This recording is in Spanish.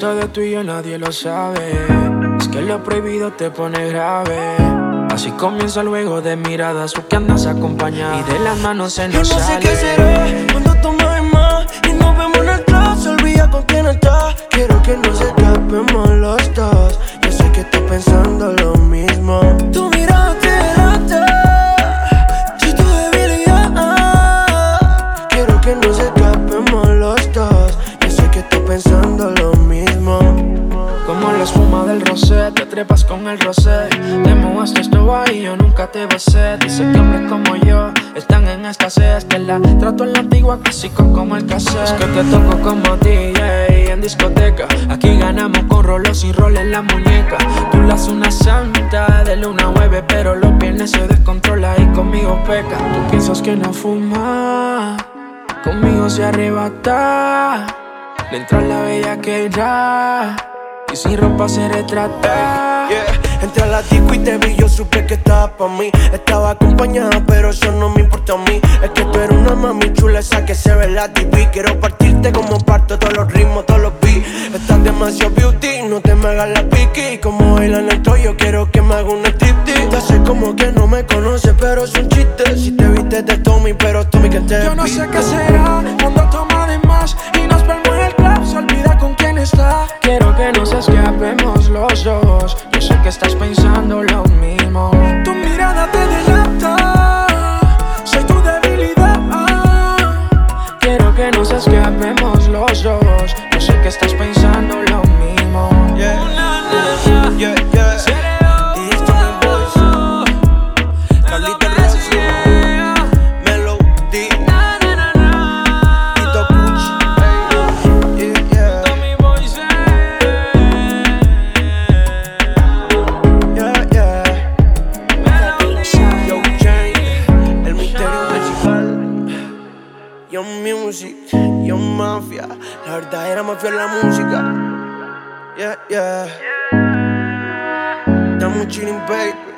esto de tú y yo nadie lo sabe. Es que lo prohibido te pone grave. Así comienza luego de miradas, tú que andas acompañada y de las manos se nos Yo no sé sale. qué será cuando tomas más y nos vemos en el club, se olvida con quién está. Quiero que nos escapemos los dos. Yo sé que estoy pensando lo mismo. Tu mirada te delata, soy tu debilidad. Quiero que nos escapemos los dos. Yo sé que estoy pensando lo mismo. Como la espuma del rosé, te trepas con el rosé. Te mojaste esto ahí, yo nunca te besé. Dice que hombres como yo están en escasez. Que la trato en la antigua clásico como el cassette. Es que te toco como DJ en discoteca. Aquí ganamos con rolos y rol en la muñeca. Tú la haces una santa de luna 9, pero los viernes se descontrola y conmigo peca. Tú piensas que no fuma, conmigo se arrebata. Le entra la bella que ya y sin ropa se retrata. Entré a la disco y te vi, yo supe que estabas pa' mí. Estaba acompañada, pero eso no me importa a mí. Es que tú eres una mami chula, esa que se ve en la TV. Quiero partirte como parto todos los ritmos, todos los beats. Estás demasiado beauty, no te me hagas la piqui. Como bailan esto, yo quiero que me haga un striptease. Te hace como que no me conoces, pero es un chiste. Si te viste de Tommy, pero Tommy que te Yo no sé qué será cuando toma de más y nos vemos en el club, se olvida con quién está. Quiero que nos escapemos los dos. Yo sé que estás pensando lo mismo. Tu mirada te delata, soy tu debilidad. Quiero que nos escapemos los dos. Yo sé que estás pensando lo mismo. Carlita Rossi, Melody, Tito Puch, Yo Jane, el misterio principal. Young Music, Young Mafia, la verdadera mafia en la música. Estamos chilling, baby.